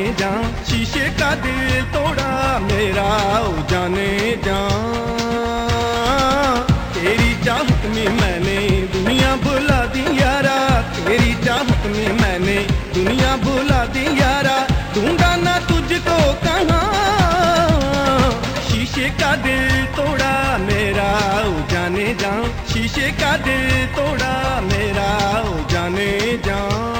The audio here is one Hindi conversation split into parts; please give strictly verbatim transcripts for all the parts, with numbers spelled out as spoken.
जा, शीशे का दिल तोड़ा मेरा ओ जाने जा। तेरी चाहत में मैंने दुनिया भुला दी यारा, तेरी चाहत में मैंने दुनिया भुला दी यारा। ढूंढा ना तुझको कहाँ, शीशे का दिल तोड़ा मेरा ओ जाने जा, शीशे का दिल तोड़ा मेरा ओ जाने जा।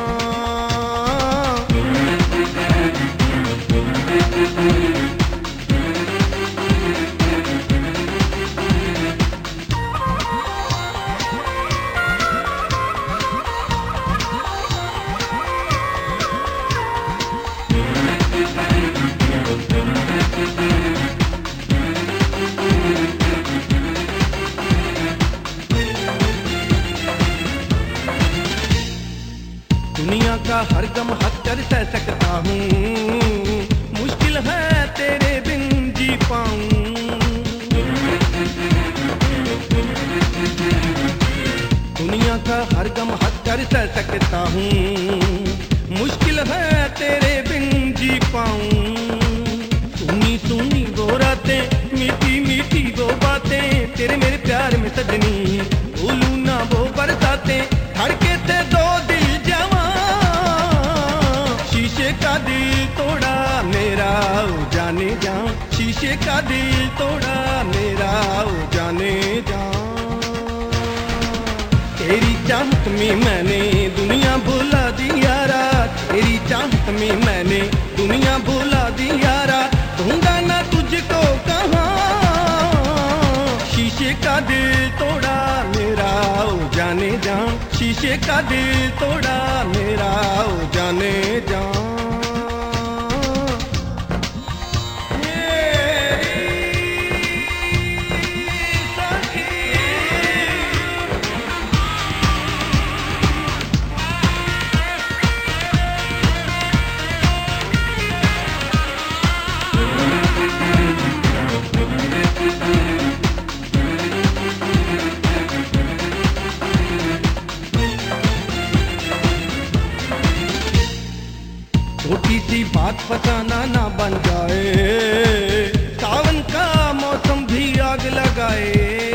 दुनिया का हर गम हक कर सह सकता हूँ, मुश्किल है तेरे बिन जी पाऊँ। दुनिया का हर गम हक कर सह सकता हूँ, मुश्किल है तेरे बिन जी पाऊँ। सुनी सुनी वो रातें, मीठी मीठी वो बातें, तेरे मेरे प्यार में सजनी भूलूं ना वो बरसातें। धड़के थे दो दिल शीशे का दिल तोड़ा मेरा ओ जाने जा, शीशे का दिल तोड़ा मेरा ओ जाने जा। तेरी चाहत में मैंने दुनिया भुला दी यारा, तेरी चाहत में मैंने दुनिया भुला दी यारा। ढूंढा ना तुझको कहाँ, शीशे का दिल तोड़ा मेरा ओ जाने जा, शीशे का दिल तोड़ा मेरा ओ जाने जा। छोटी सी बात फसाना ना बन जाए, सावन का मौसम भी आग लगाए।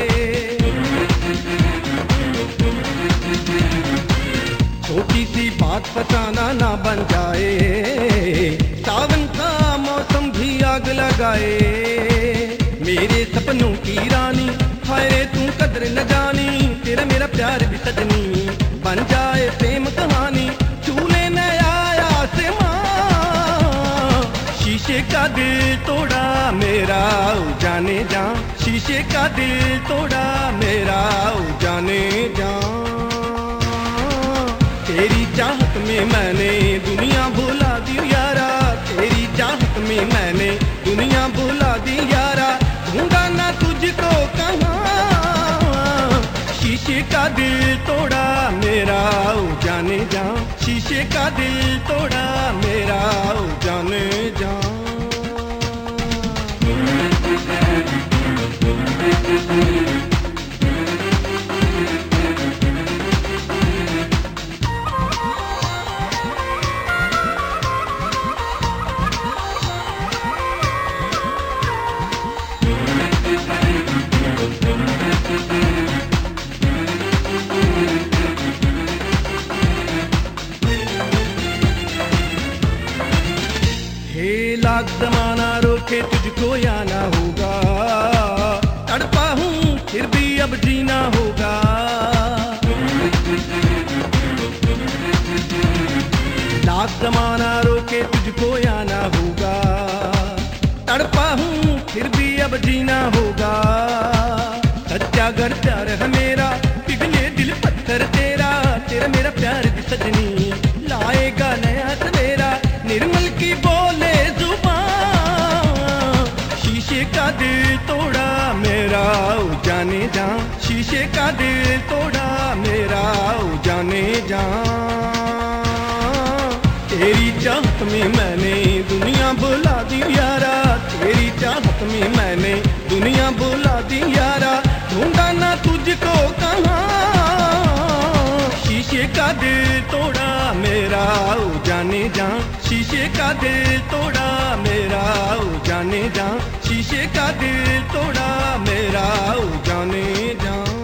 छोटी सी बात फसाना ना बन जाए, सावन का मौसम भी आग लगाए। मेरे सपनों की रानी हाय रे तू कदर न जानी, तेरा मेरा प्यार भी सजनी बन जाए प्रेम कहानी। चूल्हे नया शीशे का दिल तोड़ा मेरा ओ जाने जा, शीशे का दिल तोड़ा मेरा ओ जाने जा। तेरी चाहत में मैंने दुनिया भुला दी यारा, तेरी चाहत में मैंने दुनिया भुला दी यारा। ढूंढा ना तुझको कहाँ, शीशे का दिल तोड़ा मेरा ओ जाने जा, शीशे का दिल तोड़ा मेरा ओ जाने जा। लाख जमाना रोके तुझको आना होगा, तड़पा हूँ फिर भी अब जीना होगा। लाख जमाना रोके तुझको आना होगा, तड़पा हूँ फिर भी अब जीना होगा। सच्चा घर प्यार है मेरा, पिघले दिल पत्थर तेरा, तेरा मेरा प्यार भी सजनी लाएगा नया सवेरा। निर्मल की बोले शीशे का दिल तोड़ा मेरा ओ जाने जा, शीशे का दिल तोड़ा मेरा ओ जाने जा। तेरी चाहत में मैंने दुनिया भुला दी यारा, तेरी चाहत में मैंने दुनिया भुला दी यारा। ढूंढा ना तुझको कहाँ, शीशे का दिल तोड़ा मेरा ओ जाने जा, शीशे का दिल तोड़ा मेरा ओ जाने जा, शीशे का दिल तोड़ा मेरा ओ जाने जा।